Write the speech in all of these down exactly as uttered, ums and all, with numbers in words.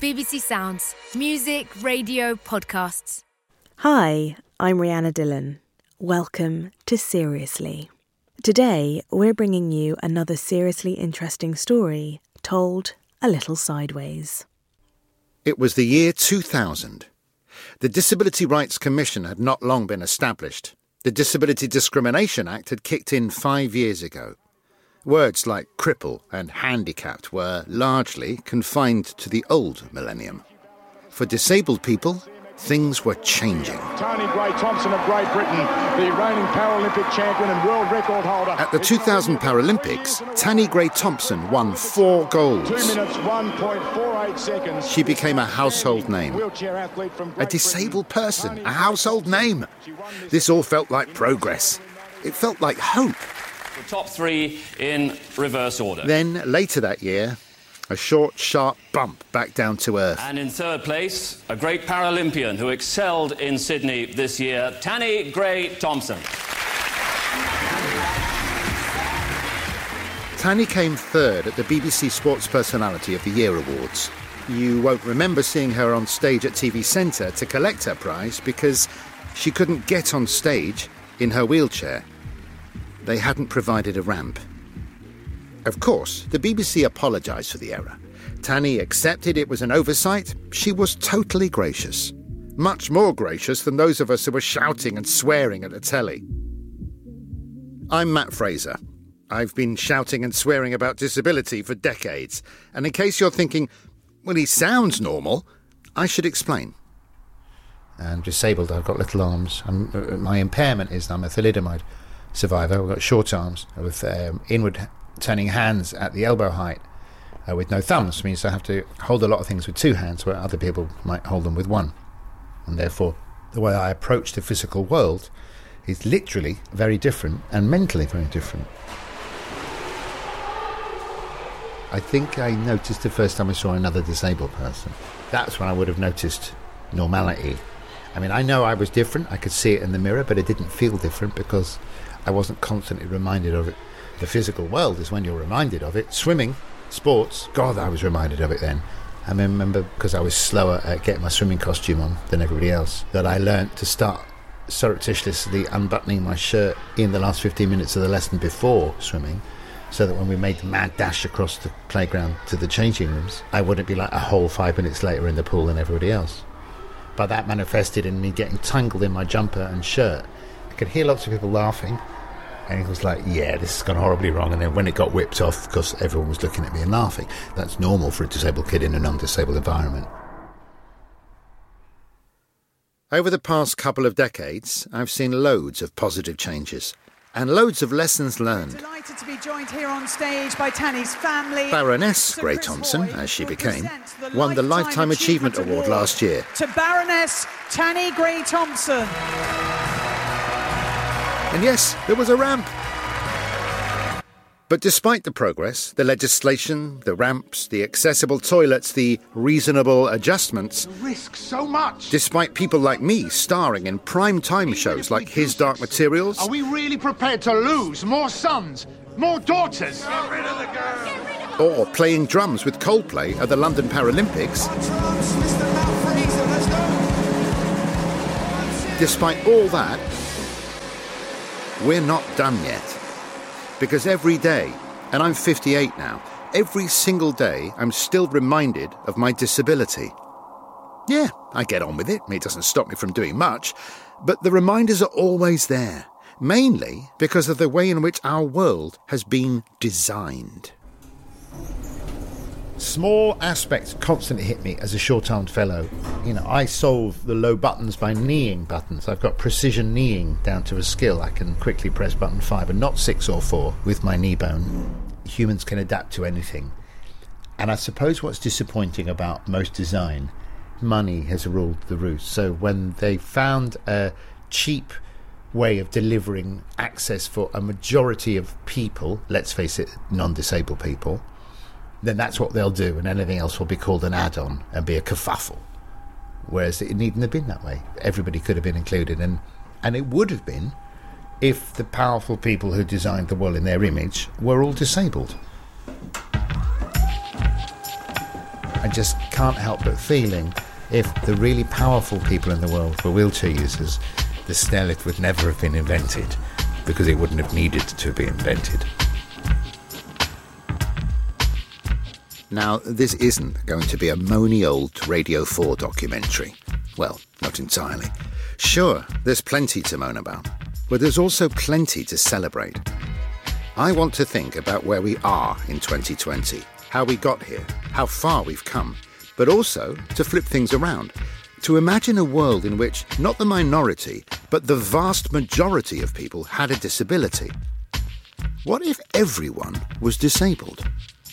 B B C Sounds. Music, radio, podcasts. Hi, I'm Rihanna Dillon. Welcome to Seriously. Today, we're bringing you another seriously interesting story told a little sideways. It was the year two thousand. The Disability Rights Commission had not long been established. The Disability Discrimination Act had kicked in five years ago. Words like cripple and handicapped were largely confined to the old millennium. For disabled people, things were changing. Tony Gray-Thompson of Great Britain, the reigning Paralympic champion and world record holder. At the two thousand Paralympics, Tanni Grey-Thompson won four golds. Two minutes, one point four eight seconds. She became a household name. A disabled person, a household name. This all felt like progress. It felt like hope. The top three in reverse order. Then, later that year, a short, sharp bump back down to earth. And in third place, a great Paralympian who excelled in Sydney this year, Tanni Grey-Thompson. Tanni came third at the B B C Sports Personality of the Year Awards. You won't remember seeing her on stage at T V Centre to collect her prize because she couldn't get on stage in her wheelchair. They hadn't provided a ramp. Of course, the B B C apologised for the error. Tanni accepted it was an oversight. She was totally gracious. Much more gracious than those of us who were shouting and swearing at the telly. I'm Matt Fraser. I've been shouting and swearing about disability for decades. And in case you're thinking, well, he sounds normal, I should explain. I'm disabled. I've got little arms. I'm, my impairment is I'm a thalidomide survivor. I've got short arms with um, inward turning hands at the elbow height uh, with no thumbs. It means I have to hold a lot of things with two hands where other people might hold them with one. And therefore, the way I approach the physical world is literally very different and mentally very different. I think I noticed the first time I saw another disabled person. That's when I would have noticed normality. I mean, I know I was different. I could see it in the mirror, but it didn't feel different because I wasn't constantly reminded of it. The physical world is when you're reminded of it. Swimming, sports, God, I was reminded of it then. I remember, because I was slower at getting my swimming costume on than everybody else, that I learnt to start surreptitiously unbuttoning my shirt in the last fifteen minutes of the lesson before swimming, so that when we made the mad dash across the playground to the changing rooms, I wouldn't be like a whole five minutes later in the pool than everybody else. But that manifested in me getting tangled in my jumper and shirt. I could hear lots of people laughing, and it was like, yeah, this has gone horribly wrong. And then when it got whipped off, because everyone was looking at me and laughing, that's normal for a disabled kid in a non-disabled environment. Over the past couple of decades, I've seen loads of positive changes and loads of lessons learned. Delighted to be joined here on stage by Tanni's family. Baroness Grey-Thompson, as she became, won the Lifetime Achievement Award last year. To Baroness Tanni Grey-Thompson. And yes, there was a ramp. But despite the progress, the legislation, the ramps, the accessible toilets, the reasonable adjustments, the risk so much. Despite people like me starring in prime-time shows like His Dark Materials, are we really prepared to lose more sons, more daughters? Get rid of the girl. Or playing drums with Coldplay at the London Paralympics, despite all that, we're not done yet. Because every day, and I'm fifty-eight now, every single day I'm still reminded of my disability. Yeah, I get on with it. It doesn't stop me from doing much. But the reminders are always there, mainly because of the way in which our world has been designed. Small aspects constantly hit me as a short-armed fellow. You know, I solve the low buttons by kneeing buttons. I've got precision kneeing down to a skill. I can quickly press button five and not six or four with my knee bone. Humans can adapt to anything. And I suppose what's disappointing about most design, money has ruled the roost. So when they found a cheap way of delivering access for a majority of people, let's face it, non-disabled people, then that's what they'll do, and anything else will be called an add-on and be a kerfuffle. Whereas it needn't have been that way. Everybody could have been included, and, and it would have been if the powerful people who designed the world in their image were all disabled. I just can't help but feeling if the really powerful people in the world were wheelchair users, the stair lift would never have been invented because it wouldn't have needed to be invented. Now, this isn't going to be a moany old Radio four documentary. Well, not entirely. Sure, there's plenty to moan about, but there's also plenty to celebrate. I want to think about where we are in twenty twenty, how we got here, how far we've come, but also to flip things around, to imagine a world in which not the minority, but the vast majority of people had a disability. What if everyone was disabled?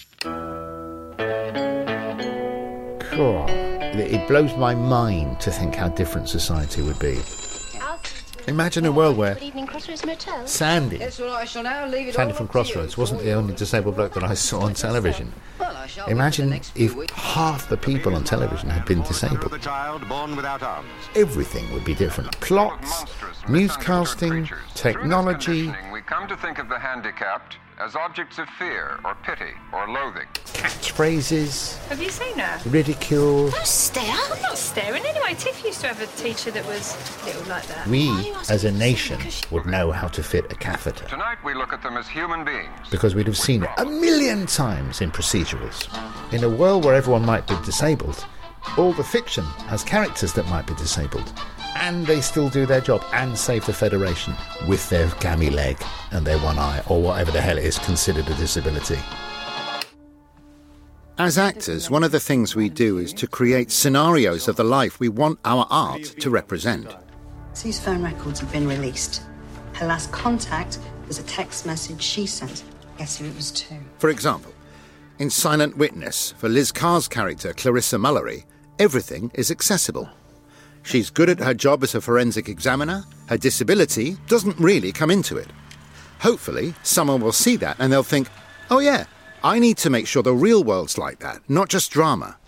Cool. It blows my mind to think how different society would be. Imagine a world where Sandy, Sandy from Crossroads, wasn't the only disabled bloke that I saw on television. Imagine if half the people on television had been disabled. Everything would be different. Plots, newscasting, technology. We come to think of the handicapped as objects of fear or pity or loathing. Catchphrases. Have you seen her? Ridicule. Don't stare. I'm not staring. Anyway, Tiff used to have a teacher that was little like that. We, as a nation, would know how to fit a catheter. Tonight we look at them as human beings. Because we'd have seen it a million times in procedurals. In a world where everyone might be disabled, all the fiction has characters that might be disabled. And they still do their job and save the Federation with their gammy leg and their one eye, or whatever the hell it is considered a disability. As actors, one of the things we do is to create scenarios of the life we want our art to represent. Sue's phone records have been released. Her last contact was a text message she sent. Guess who it was to? For example, in Silent Witness, for Liz Carr's character, Clarissa Mullery, everything is accessible. She's good at her job as a forensic examiner. Her disability doesn't really come into it. Hopefully, someone will see that and they'll think, oh yeah, I need to make sure the real world's like that, not just drama.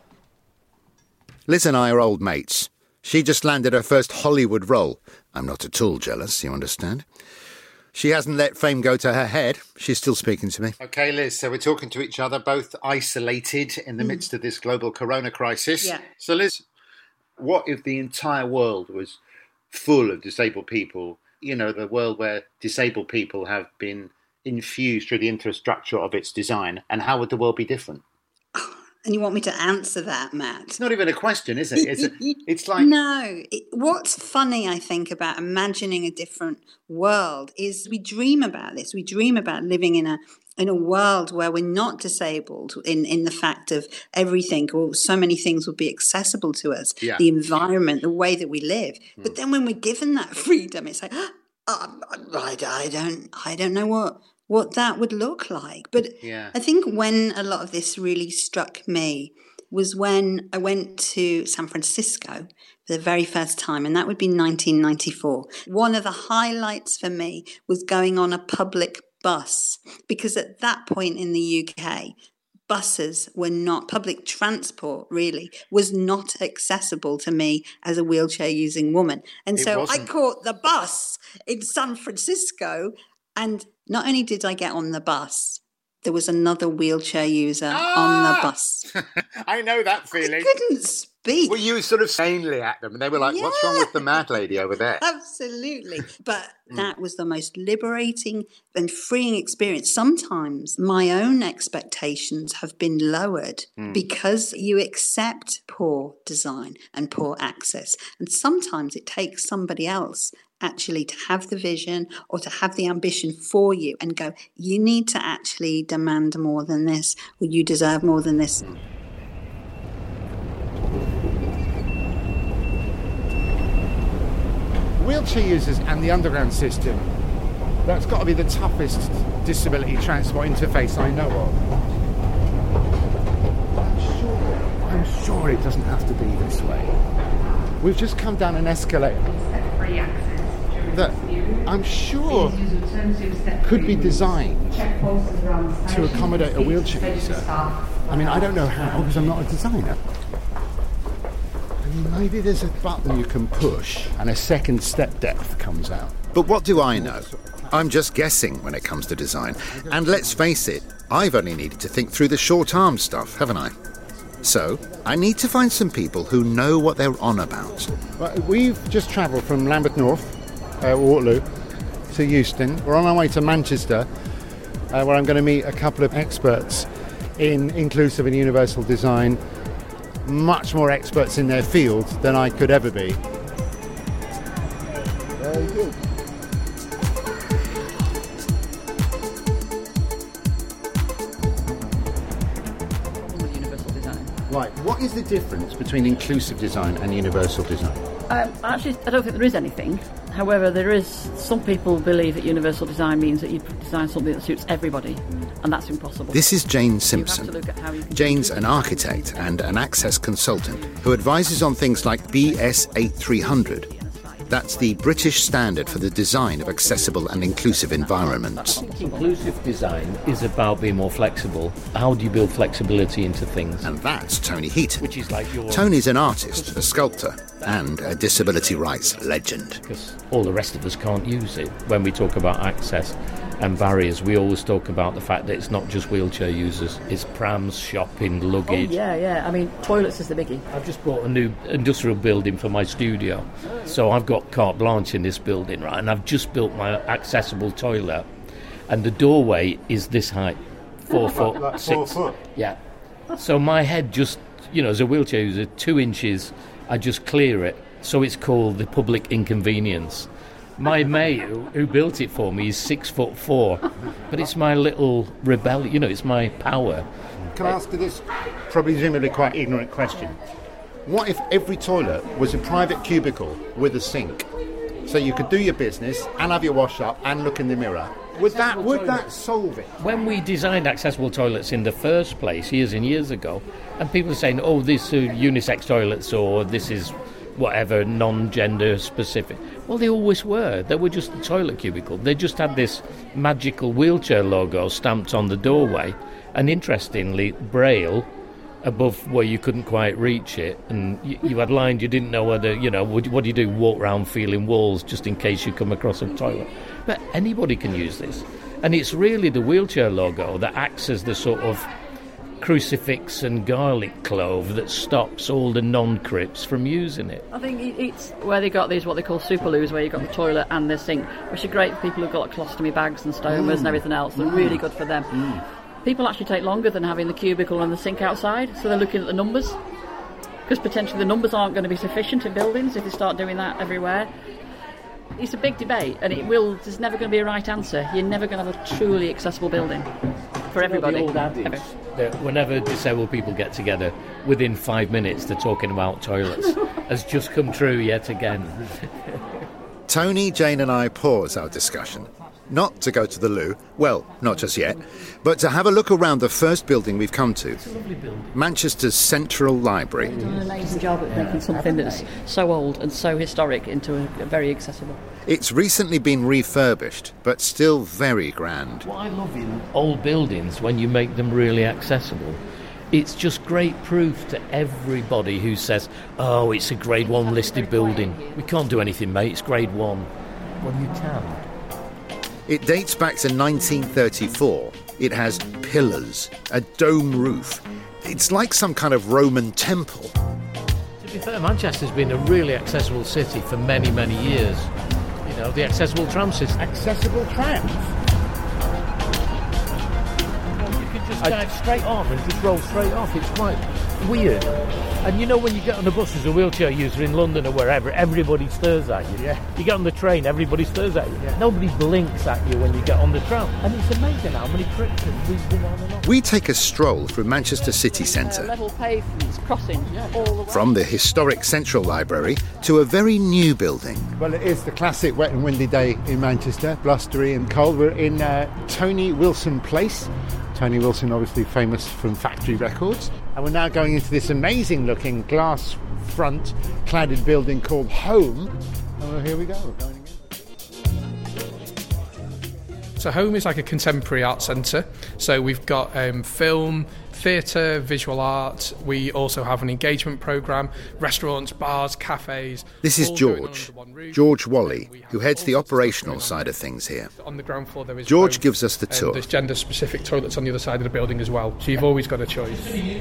Liz and I are old mates. She just landed her first Hollywood role. I'm not at all jealous, you understand? She hasn't let fame go to her head. She's still speaking to me. OK, Liz, so we're talking to each other, both isolated in the mm. midst of this global corona crisis. Yeah. So, Liz, what if the entire world was full of disabled people? You know, the world where disabled people have been infused through the infrastructure of its design. And how would the world be different? And you want me to answer that, Matt? It's not even a question, is it? It's, a, it's like... No. It, what's funny, I think, about imagining a different world is we dream about this. We dream about living in a in a world where we're not disabled in, in the fact of everything, or so many things will be accessible to us, yeah. The environment, the way that we live. Mm. But then when we're given that freedom, it's like, oh, I, I don't I don't know what... what that would look like. But yeah. I think when a lot of this really struck me was when I went to San Francisco for the very first time, and that would be nineteen ninety-four. One of the highlights for me was going on a public bus, because at that point in the U K, buses were not, public transport really, was not accessible to me as a wheelchair-using woman. And it so wasn't. I caught the bus in San Francisco, and not only did I get on the bus, there was another wheelchair user ah! on the bus. I know that feeling. I couldn't speak. Well, you were sort of sanely at them, and they were like, yeah. What's wrong with the mad lady over there? Absolutely. But that was the most liberating and freeing experience. Sometimes my own expectations have been lowered mm. because you accept poor design and poor access. And sometimes it takes somebody else actually to have the vision or to have the ambition for you and go, you need to actually demand more than this, or you deserve more than this. Wheelchair users and the underground system, that's got to be the toughest disability transport interface I know of. I'm sure, I'm sure it doesn't have to be this way. We've just come down an escalator that I'm sure could be designed to accommodate a wheelchair user. I mean, I don't know how, because I'm not a designer. I mean, maybe there's a button you can push and a second step depth comes out. But what do I know? I'm just guessing when it comes to design. And let's face it, I've only needed to think through the short arm stuff, haven't I? So, I need to find some people who know what they're on about. Well, we've just travelled from Lambeth North, uh, Waterloo, to Euston. We're on our way to Manchester, uh, where I'm going to meet a couple of experts in inclusive and universal design, much more experts in their field than I could ever be. Very good. Right, what is the difference between inclusive design and universal design? Um, actually, I don't think there is anything. However, there is, some people believe that universal design means that you design something that suits everybody, and that's impossible. This is Jane Simpson. Jane's an architect and an access consultant who advises on things like B S eighty-three hundred. That's the British standard for the design of accessible and inclusive environments. Inclusive design is about being more flexible. How do you build flexibility into things? And that's Tony Heaton. Which is like your... Tony's an artist, a sculptor, and a disability rights legend. Because all the rest of us can't use it. When we talk about access and barriers, we always talk about the fact that it's not just wheelchair users, it's prams, shopping, luggage. Oh, yeah, yeah. I mean, toilets is the biggie. I've just bought a new industrial building for my studio, so I've got carte blanche in this building, right? And I've just built my accessible toilet, and the doorway is this height, four foot, like six. Four foot. Yeah. So my head just, you know, as a wheelchair user, two inches, I just clear it. So it's called the public inconvenience. My mate who, who built it for me is six foot four, but it's my little rebellion, you know, it's my power. Can I ask you this probably presumably quite ignorant question? What if every toilet was a private cubicle with a sink, so you could do your business and have your wash up and look in the mirror? Would that would that solve it? When we designed accessible toilets in the first place, years and years ago, and people are saying, oh, this are unisex toilets or this is whatever, non-gender specific. Well, they always were. They were just a toilet cubicle. They just had this magical wheelchair logo stamped on the doorway, and interestingly, Braille above where you couldn't quite reach it, and you, you had lines you didn't know whether, you know, what, what do you do? Walk around feeling walls just in case you come across a toilet. But anybody can use this. And it's really the wheelchair logo that acts as the sort of crucifix and garlic clove that stops all the non-crips from using it. I think it's where they got these what they call superloos, where you've got the toilet and the sink, which are great for people who've got like, colostomy bags and stomas mm. and everything else. They're mm. really good for them. Mm. People actually take longer than having the cubicle and the sink outside, so they're looking at the numbers, because potentially the numbers aren't going to be sufficient in buildings if they start doing that everywhere. It's a big debate, and it will. There's never going to be a right answer. You're never going to have a truly accessible building for everybody. The old adage that whenever disabled people get together, within five minutes they're talking about toilets has just come true yet again. Tony, Jane and I pause our discussion. Not to go to the loo, well, not just yet, but to have a look around the first building we've come to, Manchester's Central Library. They've done an amazing job at making something that's so old and so historic into a, a very accessible. It's recently been refurbished, but still very grand. What I love in old buildings, when you make them really accessible, it's just great proof to everybody who says, oh, it's a grade one listed building. We can't do anything, mate, it's grade one. Well, you can. It dates back to nineteen thirty-four. It has pillars, a dome roof. It's like some kind of Roman temple. To be fair, Manchester's been a really accessible city for many, many years. You know, the accessible tram system. Accessible trams? You can just drive straight on and just roll straight off. It's quite weird. And you know, when you get on the bus as a wheelchair user in London or wherever, everybody stares at you. Yeah. You get on the train, everybody stares at you. Yeah. Nobody blinks at you when you get on the tram. And it's amazing how many trips we've been on and on. We take a stroll through Manchester city centre. Uh, level pavements, crossing, yeah. all the way. From the historic Central Library to a very new building. Well, it is the classic wet and windy day in Manchester, blustery and cold. We're in uh, Tony Wilson Place. Tony Wilson, obviously famous from Factory Records. And we're now going into this amazing-looking glass front cladded building called Home. And well, here we go. We're going again. So Home is like a contemporary art centre. So we've got um, film, theatre, visual art. We also have an engagement programme, restaurants, bars, cafes. This is George, George Wally, who heads the operational side of things here. On the ground floor there is George both, gives us the tour. There's gender-specific toilets on the other side of the building as well, so you've always got a choice.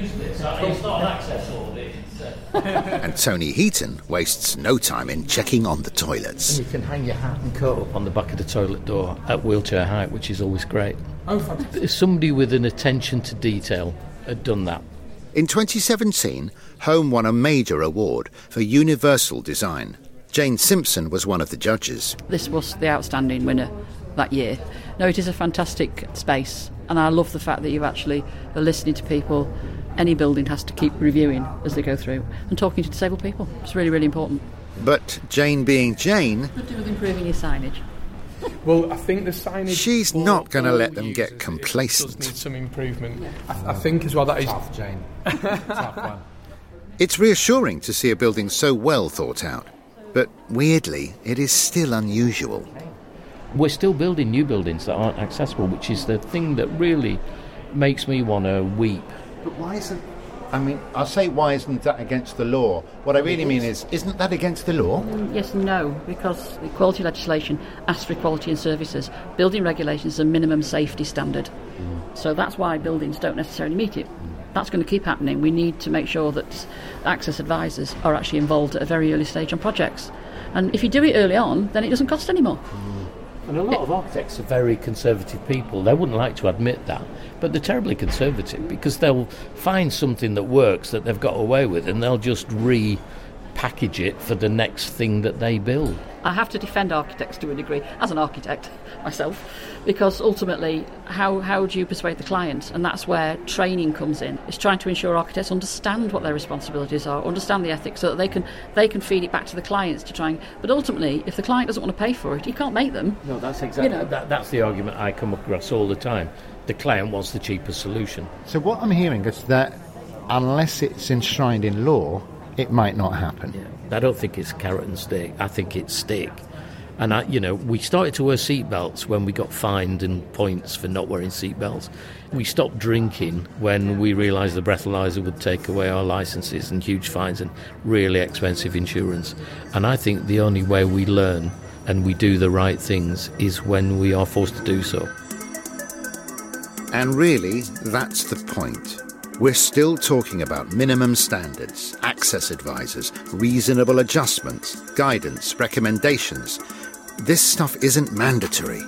And Tony Heaton wastes no time in checking on the toilets. And you can hang your hat and coat up on the back of the toilet door at wheelchair height, which is always great. Oh, fantastic. Somebody with an attention to detail had done that. In twenty seventeen, Home won a major award for universal design. Jane Simpson was one of the judges. This was the outstanding winner that year. No, it is a fantastic space, and I love the fact that you actually are listening to people. Any building has to keep reviewing as they go through and talking to disabled people. It's really, really important. But Jane being Jane... What to do with improving your signage? Well, I think the signage... She's not going to let them get complacent. It does need some improvement. I, I think as well that is... Tough, Jane. Tough one. It's reassuring to see a building so well thought out. But weirdly, it is still unusual. We're still building new buildings that aren't accessible, which is the thing that really makes me want to weep. But why isn't... I mean, I'll say why isn't that against the law? What I really mean is, isn't that against the law? Yes and no, because the equality legislation asks for equality in services. Building regulations is a minimum safety standard. Mm. So that's why buildings don't necessarily meet it. Mm. That's going to keep happening. We need to make sure that access advisors are actually involved at a very early stage on projects. And if you do it early on, then it doesn't cost any more. Mm. And a lot of architects are very conservative people. They wouldn't like to admit that, but they're terribly conservative because they'll find something that works that they've got away with and they'll just repackage it for the next thing that they build. I have to defend architects to a degree, as an architect myself, because ultimately, how, how do you persuade the client? And that's where training comes in. It's trying to ensure architects understand what their responsibilities are, understand the ethics, so that they can they can feed it back to the clients to try and... But ultimately, if the client doesn't want to pay for it, you can't make them. No, that's exactly... You know. that, that's the argument I come across all the time. The client wants the cheapest solution. So what I'm hearing is that unless it's enshrined in law, it might not happen. Yeah. I don't think it's carrot and stick. I think it's stick. And, I, you know, we started to wear seatbelts when we got fined and points for not wearing seatbelts. We stopped drinking when we realised the breathalyzer would take away our licences and huge fines and really expensive insurance. And I think the only way we learn and we do the right things is when we are forced to do so. And really, that's the point. We're still talking about minimum standards, access advisors, reasonable adjustments, guidance, recommendations. This stuff isn't mandatory.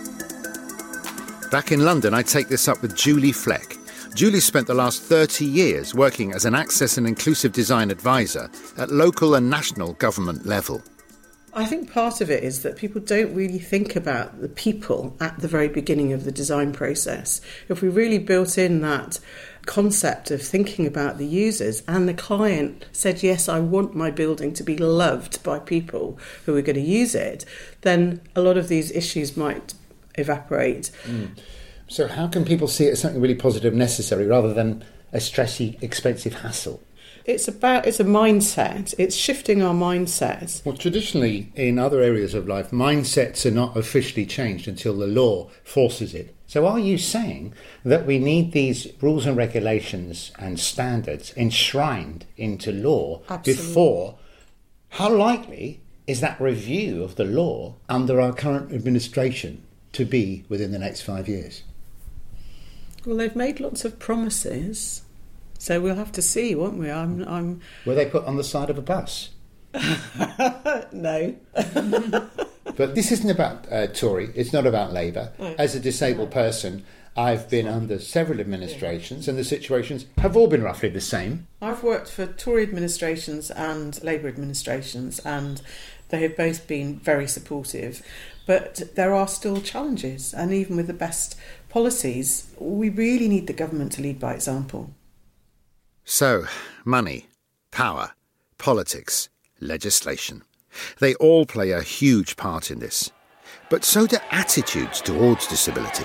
Back in London, I take this up with Julie Fleck. Julie spent the last thirty years working as an access and inclusive design advisor at local and national government level. I think part of it is that people don't really think about the people at the very beginning of the design process. If we really built in that concept of thinking about the users and the client said, yes, I want my building to be loved by people who are going to use it, then a lot of these issues might evaporate. Mm. So how can people see it as something really positive, necessary, rather than a stressy, expensive hassle? It's about, it's a mindset. It's shifting our mindset. Well, traditionally, in other areas of life, mindsets are not officially changed until the law forces it. So are you saying that we need these rules and regulations and standards enshrined into law Absolutely. Before? How likely is that review of the law under our current administration to be within the next five years? Well, they've made lots of promises. So we'll have to see, won't we? I'm, I'm... Were they put on the side of a bus? No. But this isn't about uh, Tory, it's not about Labour. No. As a disabled person, I've been under several administrations and the situations have all been roughly the same. I've worked for Tory administrations and Labour administrations and they have both been very supportive. But there are still challenges, and even with the best policies, we really need the government to lead by example. So, money, power, politics, legislation. They all play a huge part in this. But so do attitudes towards disability.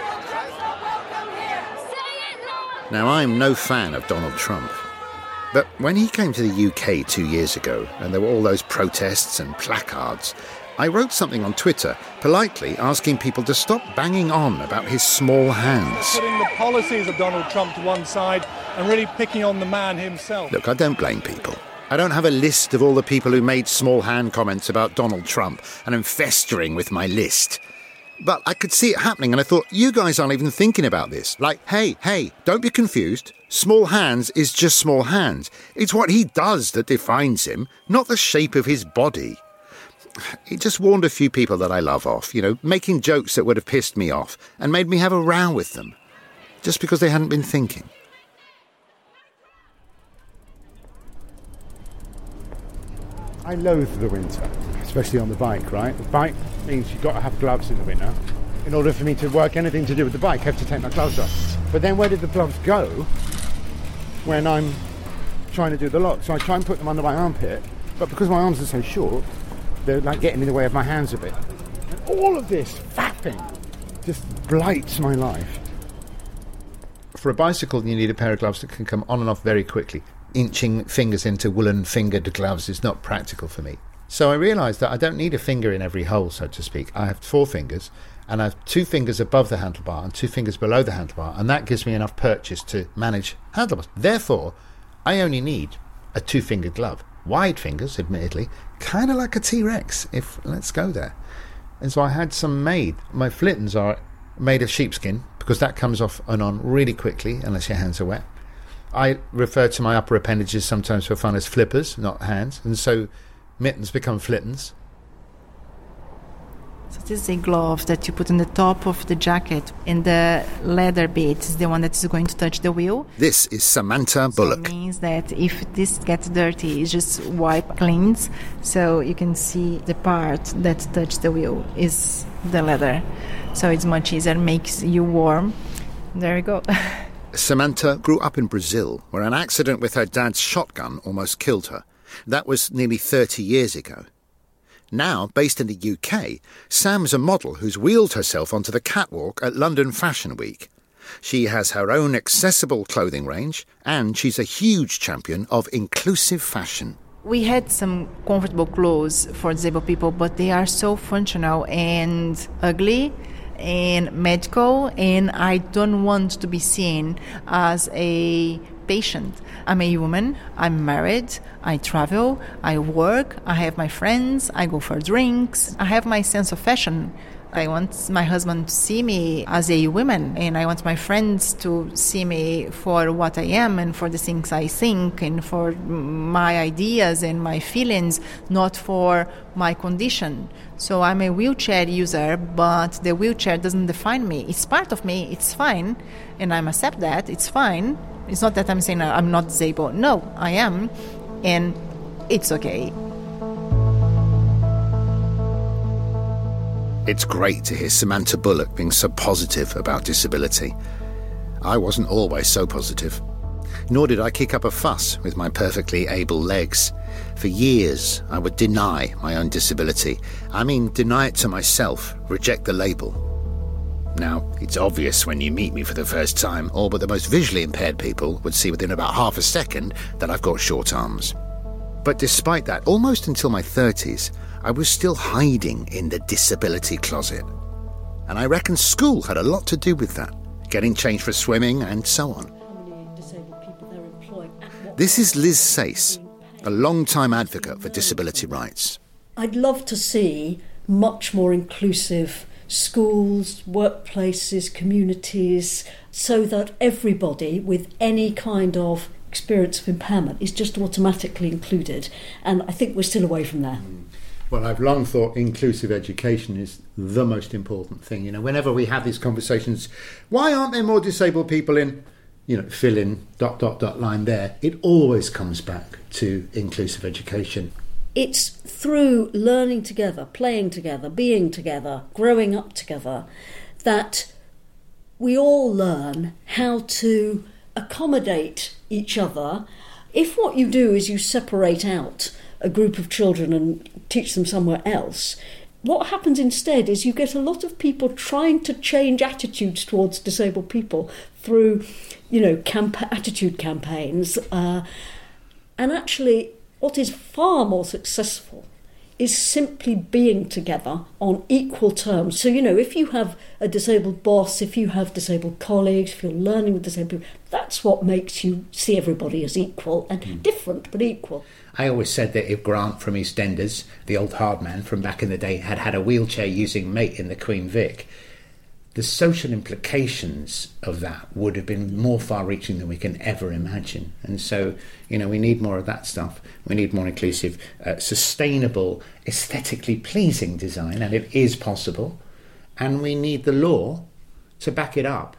Now, I'm no fan of Donald Trump. But when he came to the U K two years ago, and there were all those protests and placards, I wrote something on Twitter, politely asking people to stop banging on about his small hands. Putting the policies of Donald Trump to one side and really picking on the man himself. Look, I don't blame people. I don't have a list of all the people who made small hand comments about Donald Trump, and I'm festering with my list. But I could see it happening, and I thought, you guys aren't even thinking about this. Like, hey, hey, don't be confused. Small hands is just small hands. It's what he does that defines him, not the shape of his body. It just warned a few people that I love off, you know, making jokes that would have pissed me off and made me have a row with them, just because they hadn't been thinking. I loathe the winter, especially on the bike, right? The bike means you've got to have gloves in the winter. In order for me to work anything to do with the bike, I have to take my gloves off. But then where did the gloves go when I'm trying to do the lock? So I try and put them under my armpit, but because my arms are so short, they're like getting in the way of my hands a bit. And all of this faffing just blights my life. For a bicycle, you need a pair of gloves that can come on and off very quickly. Inching fingers into woolen-fingered gloves is not practical for me. So I realised that I don't need a finger in every hole, so to speak. I have four fingers, and I have two fingers above the handlebar and two fingers below the handlebar, and that gives me enough purchase to manage handlebars. Therefore, I only need a two-fingered glove. Wide fingers, admittedly, kind of like a T-Rex, if let's go there. And so I had some made. My Flittons are made of sheepskin, because that comes off and on really quickly, unless your hands are wet. I refer to my upper appendages sometimes for fun as flippers, not hands, and so mittens become Flittons. So this is a glove that you put on the top of the jacket, and the leather bit is the one that is going to touch the wheel. This is Samantha Bullock. So it means that if this gets dirty, it's just wipe cleans, so you can see the part that touches the wheel is the leather. So it's much easier, makes you warm. There you go. Samantha grew up in Brazil, where an accident with her dad's shotgun almost killed her. That was nearly thirty years ago. Now, based in the U K, Sam's a model who's wheeled herself onto the catwalk at London Fashion Week. She has her own accessible clothing range, and she's a huge champion of inclusive fashion. We had some comfortable clothes for disabled people, but they are so functional and ugly and medical, and I don't want to be seen as a patient. I'm a woman, I'm married, I travel, I work, I have my friends, I go for drinks, I have my sense of fashion. I want my husband to see me as a woman, and I want my friends to see me for what I am and for the things I think and for my ideas and my feelings, not for my condition. So I'm a wheelchair user, but the wheelchair doesn't define me. It's part of me, it's fine, and I accept that, it's fine. It's not that I'm saying I'm not disabled. No, I am, and it's okay. It's great to hear Samantha Bullock being so positive about disability. I wasn't always so positive. Nor did I kick up a fuss with my perfectly able legs. For years, I would deny my own disability. I mean, deny it to myself, reject the label. Now, it's obvious when you meet me for the first time, all but the most visually impaired people would see within about half a second that I've got short arms. But despite that, almost until my thirties, I was still hiding in the disability closet. And I reckon school had a lot to do with that, getting changed for swimming and so on. This is Liz Sace, a long-time advocate for disability rights. I'd love to see much more inclusive schools, workplaces, communities, so that everybody with any kind of experience of impairment is just automatically included. And I think we're still away from there. Well, I've long thought inclusive education is the most important thing. You know, whenever we have these conversations, why aren't there more disabled people in, you know, fill in dot, dot, dot line there, it always comes back to inclusive education. It's through learning together, playing together, being together, growing up together, that we all learn how to accommodate each other. If what you do is you separate out a group of children and teach them somewhere else, what happens instead is you get a lot of people trying to change attitudes towards disabled people through, you know, camp- attitude campaigns. Uh, and actually, what is far more successful is simply being together on equal terms. So, you know, if you have a disabled boss, if you have disabled colleagues, if you're learning with disabled people, that's what makes you see everybody as equal and mm. different but equal. I always said that if Grant from EastEnders, the old hard man from back in the day, had had a wheelchair-using mate in the Queen Vic, the social implications of that would have been more far-reaching than we can ever imagine. And so, you know, we need more of that stuff. We need more inclusive, uh, sustainable, aesthetically pleasing design, and it is possible. And we need the law to back it up.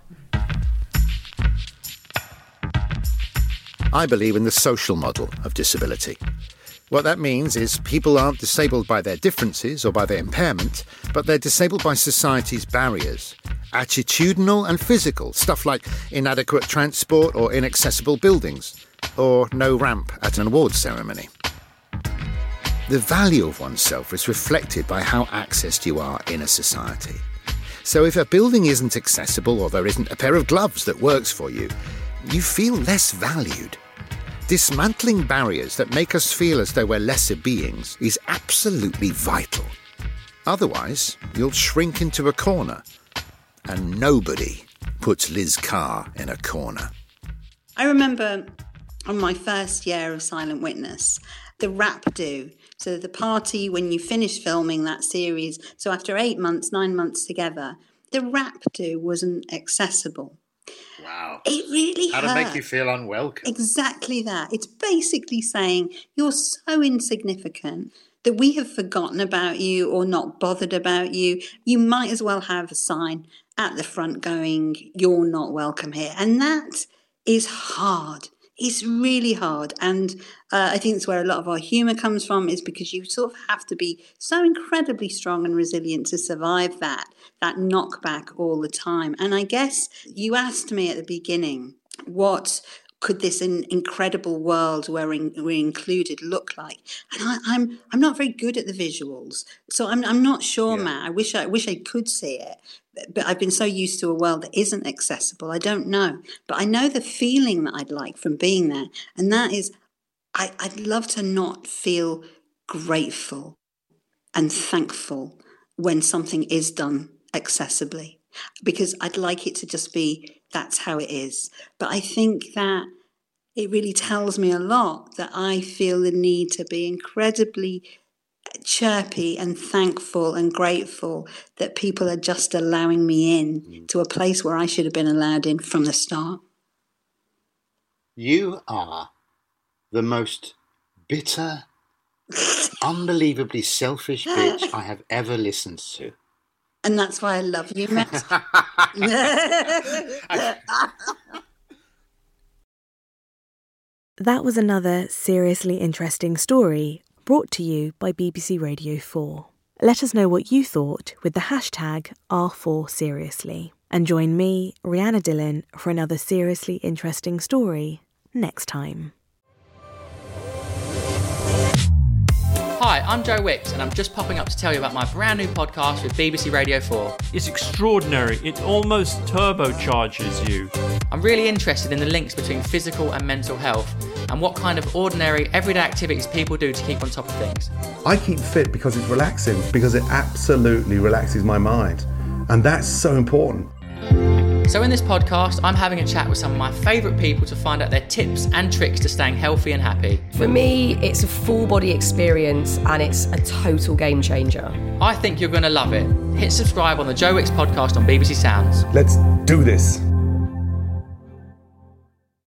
I believe in the social model of disability. What that means is people aren't disabled by their differences or by their impairment, but they're disabled by society's barriers, attitudinal and physical, stuff like inadequate transport or inaccessible buildings, or no ramp at an awards ceremony. The value of oneself is reflected by how accessed you are in a society. So if a building isn't accessible or there isn't a pair of gloves that works for you, you feel less valued. Dismantling barriers that make us feel as though we're lesser beings is absolutely vital. Otherwise, you'll shrink into a corner. And nobody puts Liz Carr in a corner. I remember on my first year of Silent Witness, the rap do. So the party, when you finish filming that series, so after eight months, nine months together, the rap do wasn't accessible. Wow. It really How hurt. to make you feel unwelcome. Exactly that. It's basically saying you're so insignificant that we have forgotten about you or not bothered about you. You might as well have a sign at the front going, you're not welcome here. And that is hard. It's really hard. And uh, I think it's where a lot of our humour comes from, is because you sort of have to be so incredibly strong and resilient to survive that, that knockback all the time. And I guess you asked me at the beginning, what could this in, incredible world where in, we're included look like? And I, I'm I'm not very good at the visuals, so I'm I'm not sure, yeah. Matt. I wish I wish I could see it, but I've been so used to a world that isn't accessible. I don't know, but I know the feeling that I'd like from being there, and that is, I, I'd love to not feel grateful and thankful when something is done accessibly, because I'd like it to just be, that's how it is. But I think that it really tells me a lot that I feel the need to be incredibly chirpy and thankful and grateful that people are just allowing me in mm. to a place where I should have been allowed in from the start. You are the most bitter, unbelievably selfish bitch I have ever listened to. And that's why I love you, Matt. That was another seriously interesting story brought to you by B B C Radio four. Let us know what you thought with the hashtag R four Seriously. And join me, Rhianna Dillon, for another seriously interesting story next time. Hi, I'm Joe Wicks, and I'm just popping up to tell you about my brand new podcast with B B C Radio four. It's extraordinary. It almost turbocharges you. I'm really interested in the links between physical and mental health, and what kind of ordinary, everyday activities people do to keep on top of things. I keep fit because it's relaxing, because it absolutely relaxes my mind. And that's so important. So in this podcast, I'm having a chat with some of my favourite people to find out their tips and tricks to staying healthy and happy. For me, it's a full body experience and it's a total game changer. I think you're going to love it. Hit subscribe on the Joe Wicks podcast on B B C Sounds. Let's do this.